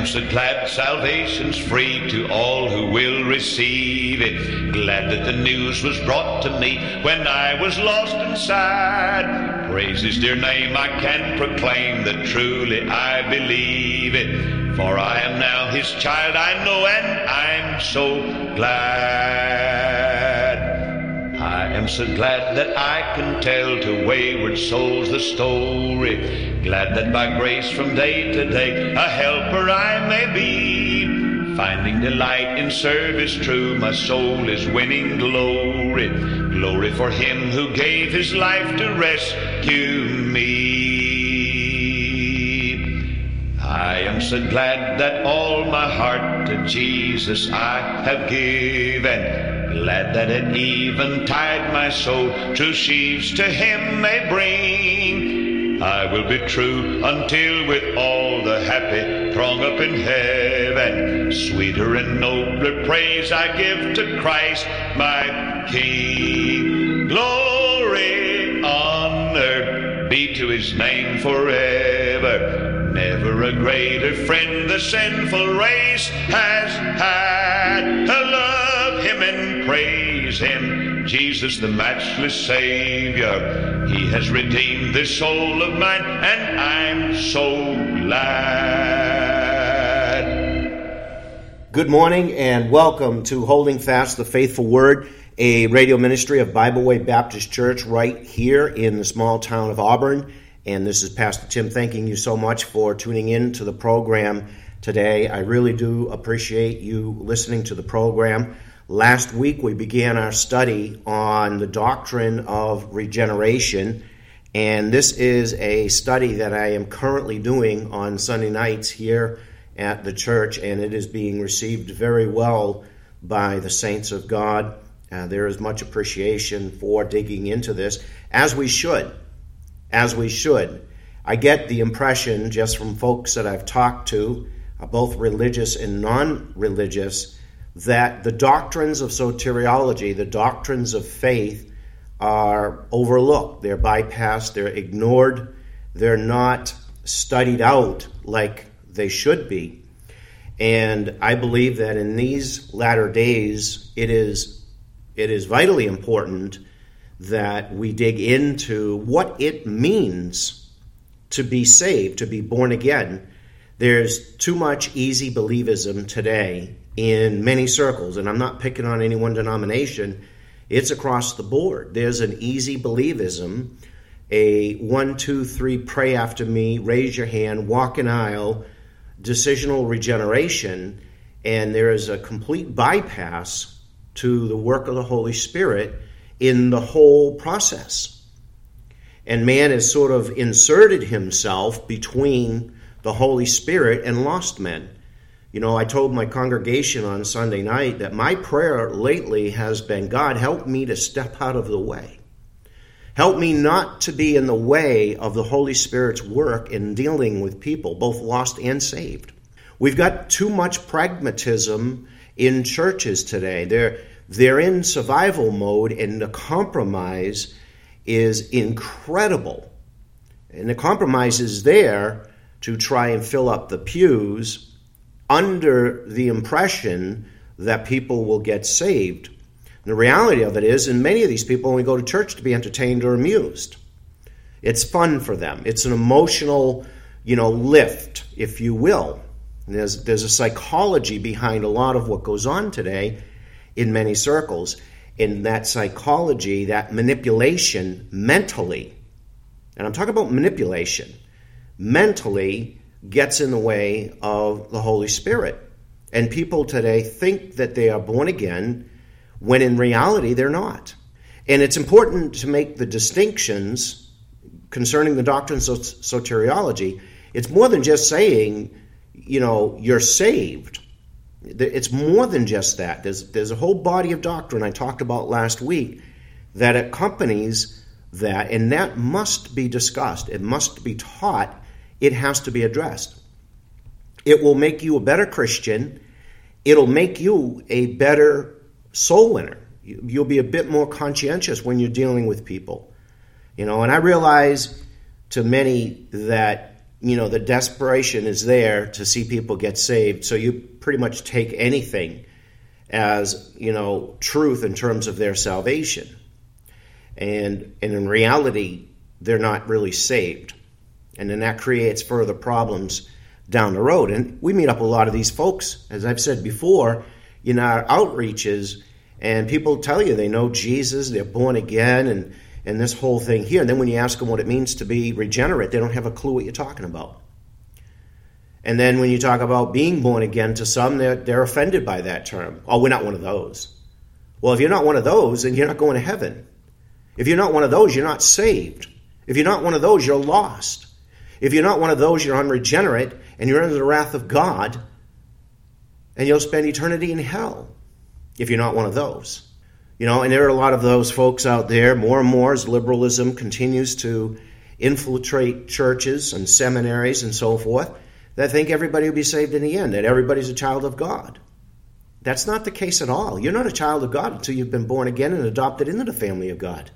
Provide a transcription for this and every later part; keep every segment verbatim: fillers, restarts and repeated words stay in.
am so glad salvation's free to all who will receive it. Glad that the news was brought to me when I was lost and sad. Praise his dear name I can proclaim that truly I believe it. For I am now his child, I know, and I'm so glad. I am so glad that I can tell to wayward souls the story. Glad that by grace from day to day a helper I may be. Finding delight in service true, my soul is winning glory. Glory for him who gave his life to rescue me. I am so glad that all my heart to Jesus I have given. Glad that at eventide my soul true sheaves to him may bring. I will be true until with all the happy throng up in heaven. Sweeter and nobler praise I give to Christ my King. Glory, honor be to his name forever. Never a greater friend the sinful race has had. To love him and praise him, Jesus the matchless Savior. He has redeemed this soul of mine, and I'm so glad. Good morning and welcome to Holding Fast the Faithful Word, a radio ministry of Bible Way Baptist Church right here in the small town of Auburn. And this is Pastor Tim thanking you so much for tuning in to the program today. I really do appreciate you listening to the program. Last week we began our study on the doctrine of regeneration, and this is a study that I am currently doing on Sunday nights here at the church, and it is being received very well by the saints of God. Uh, there is much appreciation for digging into this, as we should. As we should. I get the impression just from folks that I've talked to, uh, both religious and non-religious, that the doctrines of soteriology, the doctrines of faith, are overlooked. They're bypassed, they're ignored, they're not studied out like they should be. And I believe that in these latter days, it is, it is vitally important that we dig into what it means to be saved, to be born again. There's too much easy believism today in many circles, and I'm not picking on any one denomination. It's across the board. There's an easy believism, a one, two, three, pray after me, raise your hand, walk an aisle, decisional regeneration, and there is a complete bypass to the work of the Holy Spirit in the whole process. And man has sort of inserted himself between the Holy Spirit and lost men. You know, I told my congregation on Sunday night that my prayer lately has been, God, help me to step out of the way. Help me not to be in the way of the Holy Spirit's work in dealing with people, both lost and saved. We've got too much pragmatism in churches today. They're They're in survival mode, and the compromise is incredible. And the compromise is there to try and fill up the pews under the impression that people will get saved. And the reality of it is, and many of these people only go to church to be entertained or amused. It's fun for them. It's an emotional, you know, lift, if you will. And there's, there's a psychology behind a lot of what goes on today in many circles. In that psychology, that manipulation mentally, and I'm talking about manipulation, mentally gets in the way of the Holy Spirit. And people today think that they are born again when in reality they're not. And it's important to make the distinctions concerning the doctrines of soteriology. It's more than just saying, you know, you're saved. It's more than just that. There's, there's a whole body of doctrine I talked about last week that accompanies that, and that must be discussed. It must be taught. It has to be addressed. It will make you a better Christian. It'll make you a better soul winner. You'll be a bit more conscientious when you're dealing with people. You know, and I realize to many that you know, the desperation is there to see people get saved. So you pretty much take anything as, you know, truth in terms of their salvation. And, and in reality, they're not really saved. And then that creates further problems down the road. And we meet up with a lot of these folks, as I've said before, in our outreaches, and people tell you they know Jesus, they're born again, and, and this whole thing here. And then when you ask them what it means to be regenerate, they don't have a clue what you're talking about. And then when you talk about being born again, to some, they're, they're offended by that term. Oh, we're not one of those. Well, if you're not one of those, then you're not going to heaven. If you're not one of those, you're not saved. If you're not one of those, you're lost. If you're not one of those, you're unregenerate, and you're under the wrath of God, and you'll spend eternity in hell if you're not one of those. You know, and there are a lot of those folks out there, more and more as liberalism continues to infiltrate churches and seminaries and so forth, that think everybody will be saved in the end, that everybody's a child of God. That's not the case at all. You're not a child of God until you've been born again and adopted into the family of God.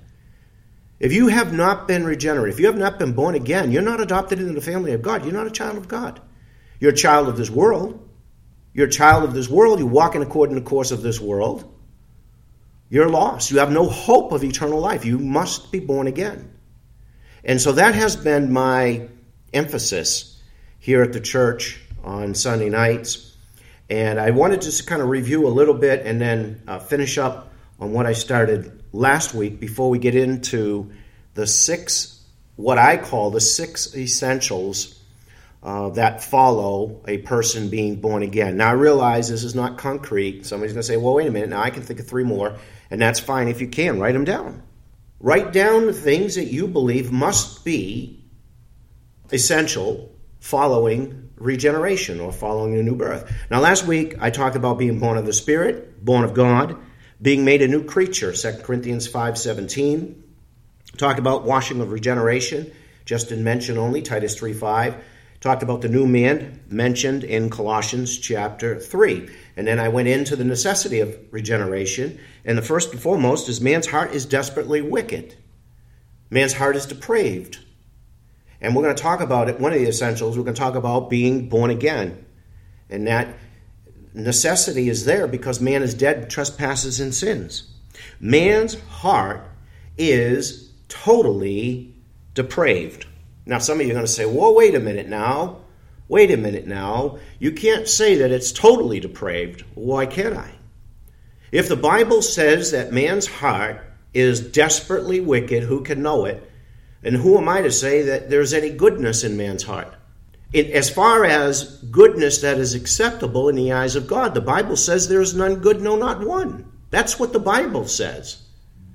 If you have not been regenerate, if you have not been born again, you're not adopted into the family of God. You're not a child of God. You're a child of this world. You're a child of this world. You walk in according to the course of this world. You're lost. You have no hope of eternal life. You must be born again. And so that has been my emphasis here at the church on Sunday nights. And I wanted to just kind of review a little bit and then uh, finish up on what I started last week before we get into the six, what I call the six essentials uh, that follow a person being born again. Now, I realize this is not concrete. Somebody's going to say, well, wait a minute. Now, I can think of three more, and that's fine if you can. Write them down. Write down the things that you believe must be essential following regeneration or following a new birth. Now, last week, I talked about being born of the Spirit, born of God, being made a new creature, Second Corinthians five seventeen. Talked about washing of regeneration, just in mention only, Titus three five. Talked about the new man, mentioned in Colossians chapter three. And then I went into the necessity of regeneration. And the first and foremost is man's heart is desperately wicked. Man's heart is depraved. And we're going to talk about it, one of the essentials, we're going to talk about being born again. And that necessity is there because man is dead in trespasses and sins. Man's heart is totally depraved. Now, some of you are going to say, well, wait a minute now. Wait a minute now. You can't say that it's totally depraved. Why can't I? If the Bible says that man's heart is desperately wicked, who can know it? And who am I to say that there's any goodness in man's heart? It, as far as goodness that is acceptable in the eyes of God, the Bible says there is none good, no, not one. That's what the Bible says.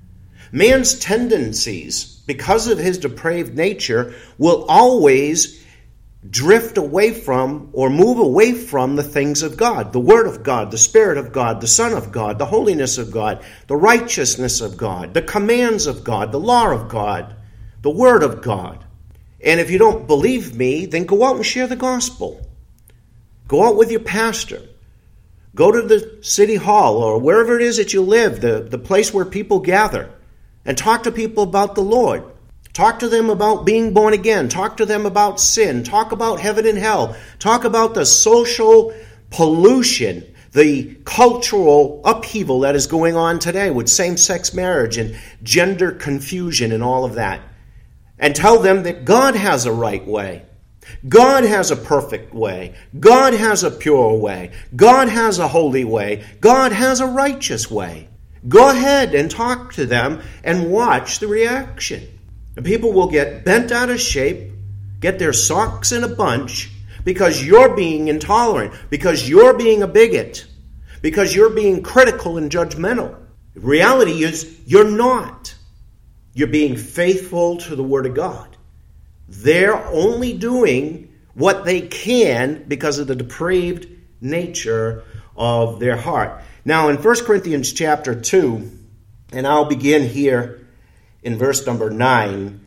Man's tendencies, because of his depraved nature, will always drift away from or move away from the things of God, the Word of God, the Spirit of God, the Son of God, the holiness of God, the righteousness of God, the commands of God, the law of God, the Word of God. And if you don't believe me, then go out and share the gospel. Go out with your pastor. Go to the city hall or wherever it is that you live, the, the place where people gather, and talk to people about the Lord. Talk to them about being born again. Talk to them about sin. Talk about heaven and hell. Talk about the social pollution, the cultural upheaval that is going on today with same-sex marriage and gender confusion and all of that. And tell them that God has a right way. God has a perfect way. God has a pure way. God has a holy way. God has a righteous way. Go ahead and talk to them and watch the reaction. And people will get bent out of shape, get their socks in a bunch, because you're being intolerant, because you're being a bigot, because you're being critical and judgmental. The reality is you're not. You're being faithful to the Word of God. They're only doing what they can because of the depraved nature of their heart. Now, in First Corinthians chapter two, and I'll begin here in verse number nine,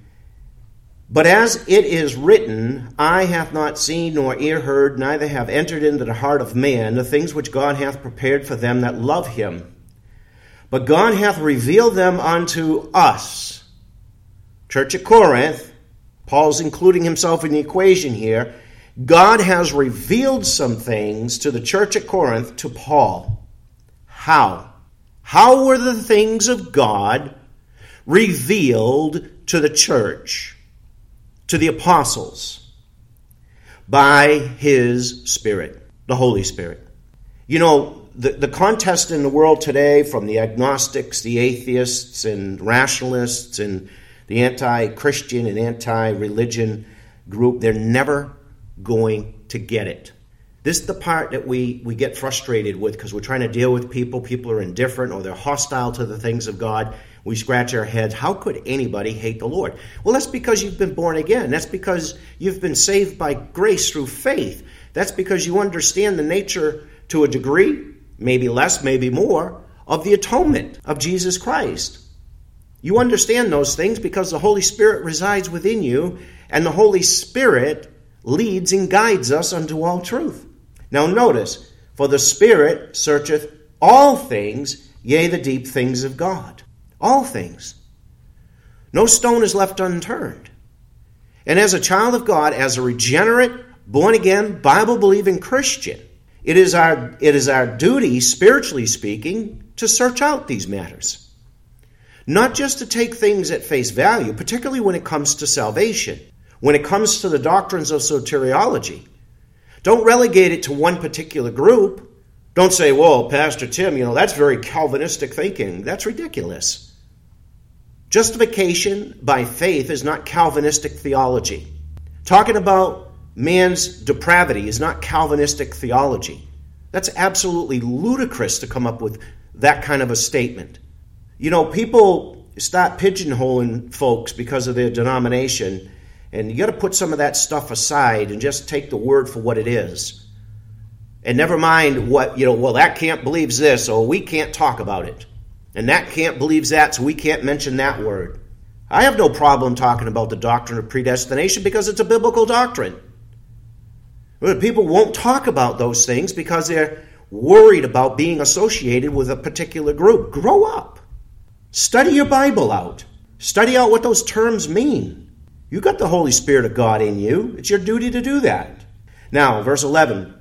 but as it is written, eye hath not seen nor ear heard, neither have entered into the heart of man the things which God hath prepared for them that love him. But God hath revealed them unto us. Church at Corinth, Paul's including himself in the equation here. God has revealed some things to the church at Corinth to Paul. How? How were the things of God revealed to the church, to the apostles? By his Spirit, the Holy Spirit. You know, the, the contest in the world today, from the agnostics, the atheists, and rationalists, and the anti-Christian and anti-religion group, they're never going to get it. This is the part that we, we get frustrated with because we're trying to deal with people. People are indifferent or they're hostile to the things of God. We scratch our heads. How could anybody hate the Lord? Well, that's because you've been born again. That's because you've been saved by grace through faith. That's because you understand the nature to a degree, maybe less, maybe more, of the atonement of Jesus Christ. You understand those things because the Holy Spirit resides within you, and the Holy Spirit leads and guides us unto all truth. Now notice, for the Spirit searcheth all things, yea, the deep things of God. All things. No stone is left unturned. And as a child of God, as a regenerate, born-again, Bible-believing Christian, it is our, it is our duty, spiritually speaking, to search out these matters. Not just to take things at face value, particularly when it comes to salvation, when it comes to the doctrines of soteriology. Don't relegate it to one particular group. Don't say, well, Pastor Tim, you know, that's very Calvinistic thinking. That's ridiculous. Justification by faith is not Calvinistic theology. Talking about man's depravity is not Calvinistic theology. That's absolutely ludicrous to come up with that kind of a statement. You know, people start pigeonholing folks because of their denomination, and you got to put some of that stuff aside and just take the word for what it is. And never mind what, you know, well, that camp believes this, so we can't talk about it. And that camp believes that, so we can't mention that word. I have no problem talking about the doctrine of predestination because it's a biblical doctrine. But people won't talk about those things because they're worried about being associated with a particular group. Grow up. Study your Bible out. Study out what those terms mean. You got the Holy Spirit of God in you. It's your duty to do that. Now, verse eleven.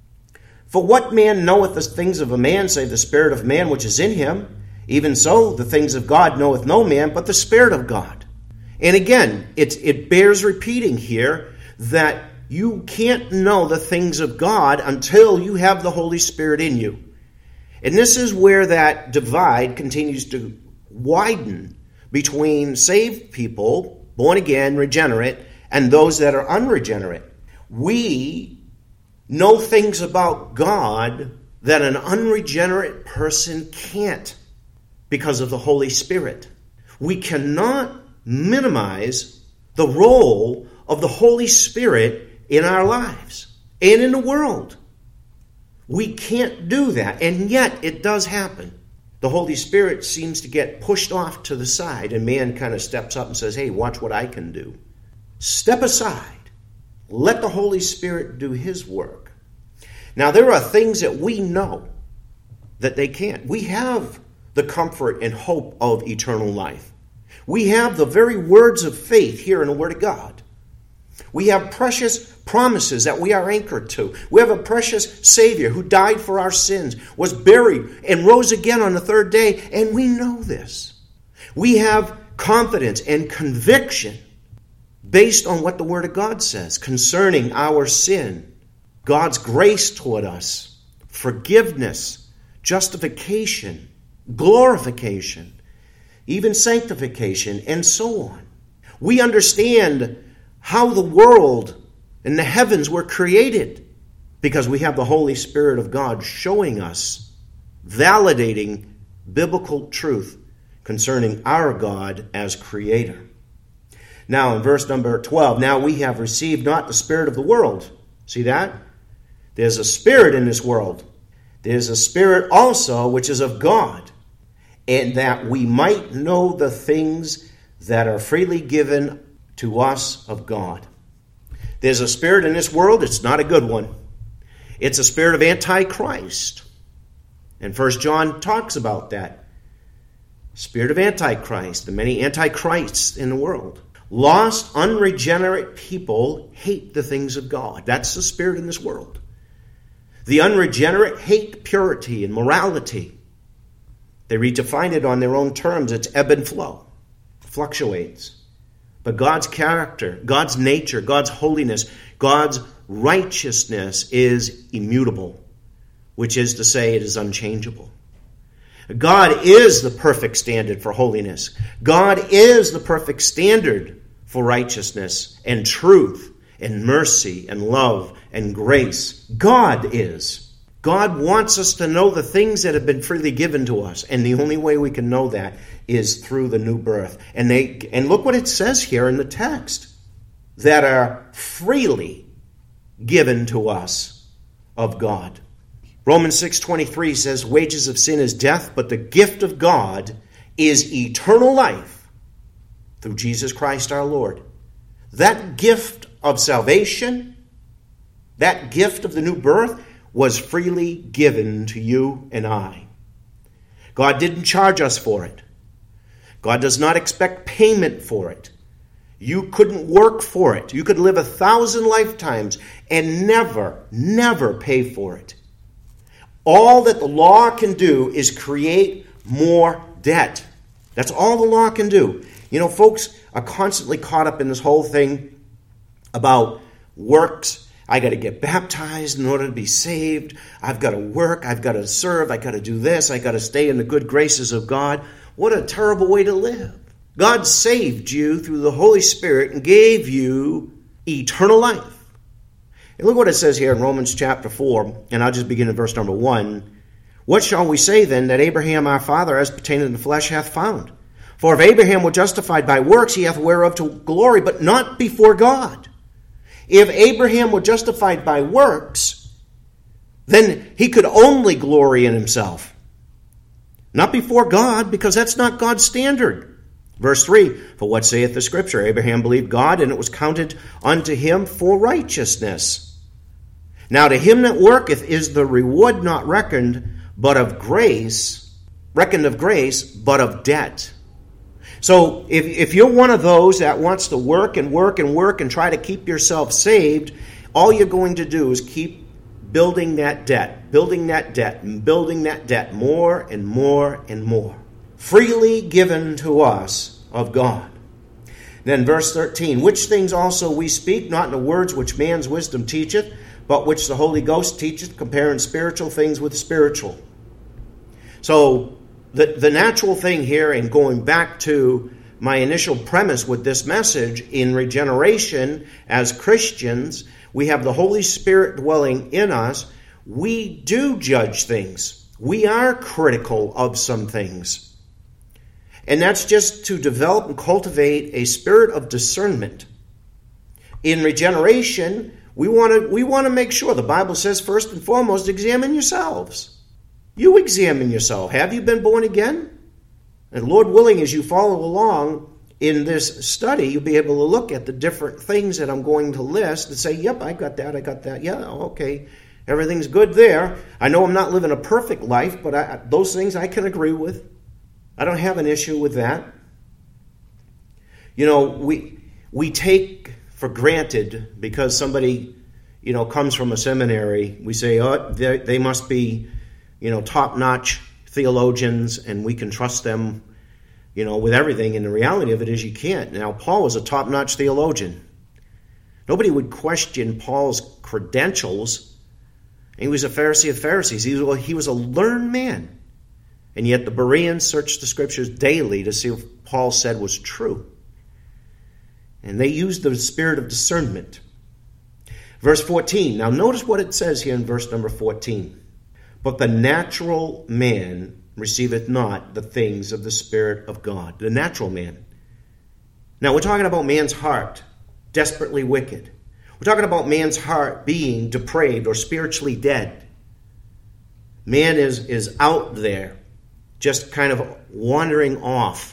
For what man knoweth the things of a man, save the spirit of man which is in him? Even so, the things of God knoweth no man, but the Spirit of God. And again, it, it bears repeating here that you can't know the things of God until you have the Holy Spirit in you. And this is where that divide continues to widen between saved people, born again, regenerate, and those that are unregenerate. We know things about God that an unregenerate person can't because of the Holy Spirit. We cannot minimize the role of the Holy Spirit in our lives and in the world. We can't do that, and yet it does happen. The Holy Spirit seems to get pushed off to the side, and man kind of steps up and says, hey, watch what I can do. Step aside. Let the Holy Spirit do his work. Now, there are things that we know that they can't. We have the comfort and hope of eternal life. We have the very words of faith here in the Word of God. We have precious promises that we are anchored to. We have a precious Savior who died for our sins, was buried, and rose again on the third day, and we know this. We have confidence and conviction based on what the Word of God says concerning our sin, God's grace toward us, forgiveness, justification, glorification, even sanctification, and so on. We understand how the world and the heavens were created because we have the Holy Spirit of God showing us, validating biblical truth concerning our God as Creator. Now in verse number twelve, now we have received not the spirit of the world. See that? There's a spirit in this world. There's a spirit also which is of God, and that we might know the things that are freely given to us of God. There's a spirit in this world. It's not a good one. It's a spirit of Antichrist. And First John talks about that. Spirit of Antichrist, the many antichrists in the world. Lost, unregenerate people hate the things of God. That's the spirit in this world. The unregenerate hate purity and morality. They redefine it on their own terms. It's ebb and flow. Fluctuates. But God's character, God's nature, God's holiness, God's righteousness is immutable, which is to say it is unchangeable. God is the perfect standard for holiness. God is the perfect standard for righteousness and truth and mercy and love and grace. God is. God wants us to know the things that have been freely given to us. And the only way we can know that is through the new birth. And they and look what it says here in the text. That are freely given to us of God. Romans six twenty-three says, wages of sin is death, but the gift of God is eternal life through Jesus Christ our Lord. That gift of salvation, that gift of the new birth, was freely given to you and I. God didn't charge us for it. God does not expect payment for it. You couldn't work for it. You could live a thousand lifetimes and never, never pay for it. All that the law can do is create more debt. That's all the law can do. You know, folks are constantly caught up in this whole thing about works. I got to get baptized in order to be saved. I've got to work. I've got to serve. I've got to do this. I've got to stay in the good graces of God. What a terrible way to live. God saved you through the Holy Spirit and gave you eternal life. And look what it says here in Romans chapter four, and I'll just begin in verse number one. What shall we say then that Abraham our father as pertaining to the flesh hath found? For if Abraham were justified by works, he hath whereof to glory, but not before God. If Abraham were justified by works, then he could only glory in himself. Not before God, because that's not God's standard. Verse three, for what saith the Scripture? Abraham believed God, and it was counted unto him for righteousness. Now to him that worketh is the reward not reckoned, but of grace, reckoned of grace, but of debt. So if, if you're one of those that wants to work and work and work and try to keep yourself saved, all you're going to do is keep building that debt, building that debt, and building that debt more and more and more. Freely given to us of God. Then verse thirteen, which things also we speak, not in the words which man's wisdom teacheth, but which the Holy Ghost teacheth, comparing spiritual things with spiritual. So the, the natural thing here, and going back to my initial premise with this message, in regeneration as Christians, we have the Holy Spirit dwelling in us. We do judge things. We are critical of some things. And that's just to develop and cultivate a spirit of discernment. In regeneration, we want to we want to make sure. The Bible says, first and foremost, examine yourselves. You examine yourself. Have you been born again? And Lord willing, as you follow along in this study, you'll be able to look at the different things that I'm going to list and say, yep, I got that, I got that. Yeah, okay, everything's good there. I know I'm not living a perfect life, but I, those things I can agree with. I don't have an issue with that. You know, we we take for granted, because somebody, you know, comes from a seminary, we say, oh, they, they must be, you know, top-notch theologians, and we can trust them, you know, with everything. And the reality of it is you can't. Now, Paul was a top-notch theologian. Nobody would question Paul's credentials. He was a Pharisee of Pharisees. He was, he was a learned man. And yet the Bereans searched the Scriptures daily to see if Paul said was true. And they used the spirit of discernment. Verse fourteen. Now notice what it says here in verse number fourteen. But the natural man receiveth not the things of the Spirit of God. The natural man. Now we're talking about man's heart, desperately wicked. We're talking about man's heart being depraved or spiritually dead. Man is, is out there, just kind of wandering off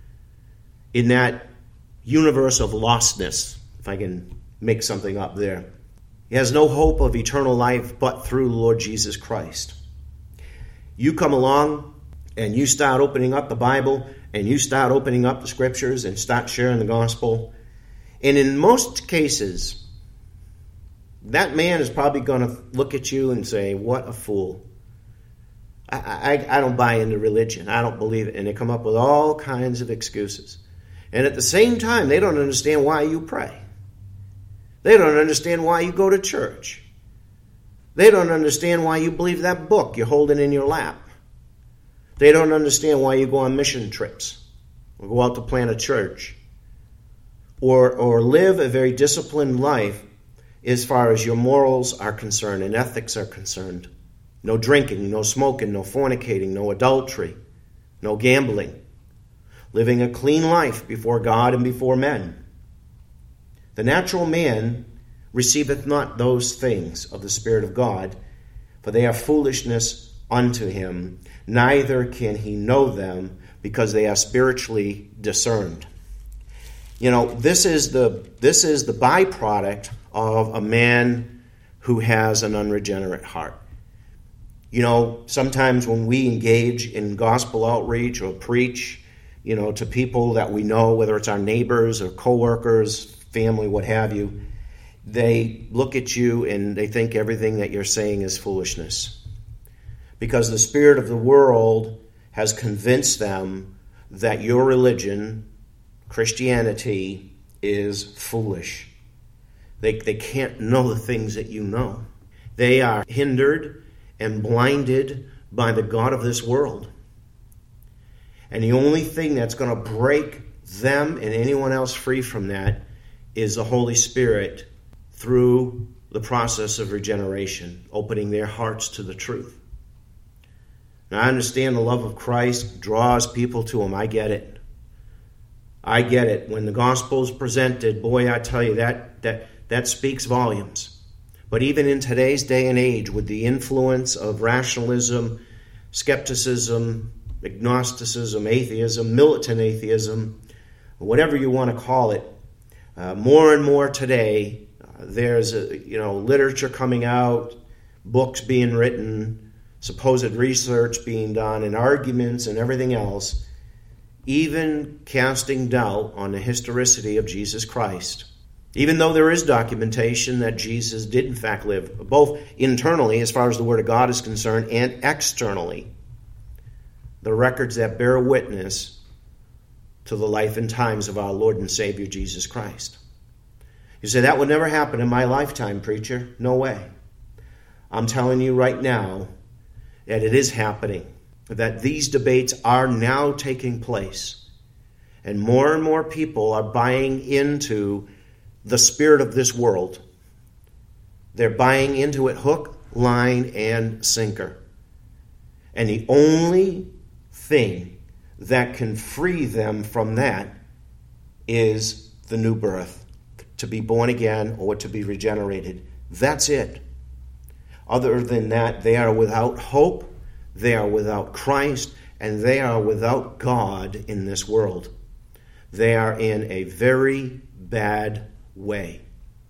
in that universe of lostness, if I can make something up there. He has no hope of eternal life but through the Lord Jesus Christ. You come along and you start opening up the Bible and you start opening up the Scriptures and start sharing the gospel, And in most cases, that man is probably going to look at you and say, what a fool. I, I, I don't buy into religion. I don't believe it. And they come up with all kinds of excuses. And at the same time, they don't understand why you pray. They don't understand why you go to church. They don't understand why you believe that book you're holding in your lap. They don't understand why you go on mission trips or go out to plant a church or, or live a very disciplined life as far as your morals are concerned and ethics are concerned. No drinking, no smoking, no fornicating, no adultery, no gambling. Living a clean life before God and before men. The natural man receiveth not those things of the Spirit of God, for they are foolishness unto him, neither can he know them, because they are spiritually discerned. You know, this is the this is the byproduct of a man who has an unregenerate heart. You know, sometimes when we engage in gospel outreach or preach, you know, to people that we know, whether it's our neighbors or coworkers, family, what have you, they look at you and they think everything that you're saying is foolishness. Because the spirit of the world has convinced them that your religion, Christianity, is foolish. They, they can't know the things that you know. They are hindered and blinded by the God of this world. And the only thing that's going to break them and anyone else free from that is the Holy Spirit through the process of regeneration, opening their hearts to the truth. Now, I understand the love of Christ draws people to him. I get it. I get it. When the gospel is presented, boy, I tell you, that that that speaks volumes. But even in today's day and age, with the influence of rationalism, skepticism, agnosticism, atheism, militant atheism, whatever you want to call it, uh, more and more today, uh, there's a, you know literature coming out, books being written, supposed research being done, and arguments and everything else, even casting doubt on the historicity of Jesus Christ. Even though there is documentation that Jesus did in fact live, both internally as far as the Word of God is concerned and externally, the records that bear witness to the life and times of our Lord and Savior Jesus Christ. You say, that would never happen in my lifetime, preacher. No way. I'm telling you right now that it is happening, that these debates are now taking place, and more and more people are buying into the spirit of this world. They're buying into it hook, line, and sinker. And the only thing that can free them from that is the new birth, to be born again or to be regenerated. That's it. Other than that, they are without hope, they are without Christ, and they are without God in this world. They are in a very bad way.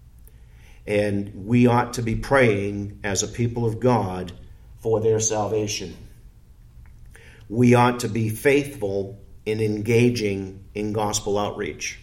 And we ought to be praying as a people of God for their salvation. We ought to be faithful in engaging in gospel outreach.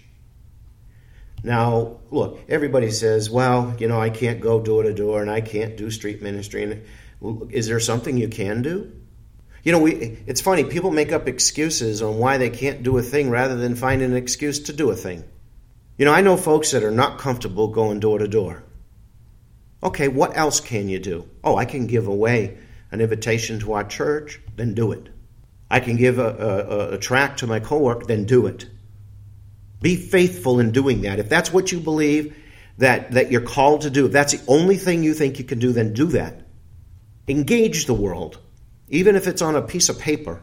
Now, look, everybody says, well, you know, I can't go door to door and I can't do street ministry. And is there something you can do? You know, we, it's funny, people make up excuses on why they can't do a thing rather than find an excuse to do a thing. You know, I know folks that are not comfortable going door to door. Okay, what else can you do? Oh, I can give away an invitation to our church, then do it. I can give a, a, a tract to my coworker, then do it. Be faithful in doing that. If that's what you believe that, that you're called to do, if that's the only thing you think you can do, then do that. Engage the world, even if it's on a piece of paper.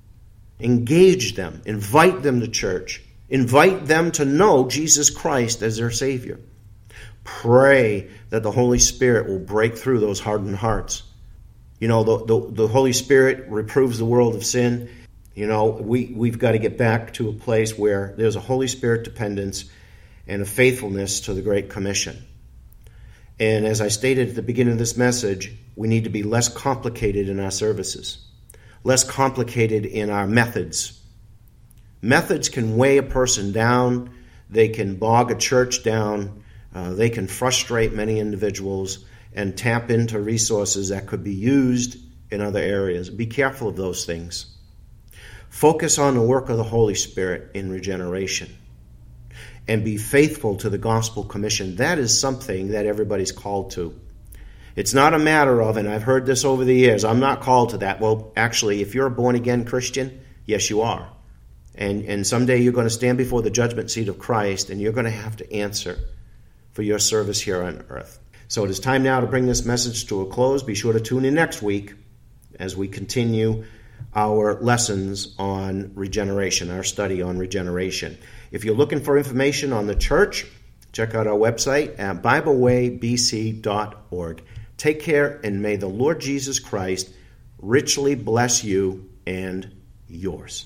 Engage them. Invite them to church. Invite them to know Jesus Christ as their Savior. Pray that the Holy Spirit will break through those hardened hearts. You know, the, the, the Holy Spirit reproves the world of sin. You know, we, we've got to get back to a place where there's a Holy Spirit dependence and a faithfulness to the Great Commission. And as I stated at the beginning of this message, we need to be less complicated in our services, less complicated in our methods. Methods can weigh a person down. They can bog a church down. Uh, they can frustrate many individuals and tap into resources that could be used in other areas. Be careful of those things. Focus on the work of the Holy Spirit in regeneration. And be faithful to the gospel commission. That is something that everybody's called to. It's not a matter of, and I've heard this over the years, I'm not called to that. Well, actually, if you're a born-again Christian, yes, you are. And, and someday you're going to stand before the judgment seat of Christ, and you're going to have to answer for your service here on earth. So it is time now to bring this message to a close. Be sure to tune in next week as we continue our lessons on regeneration, our study on regeneration. If you're looking for information on the church, check out our website at bible way b c dot org. Take care, and may the Lord Jesus Christ richly bless you and yours.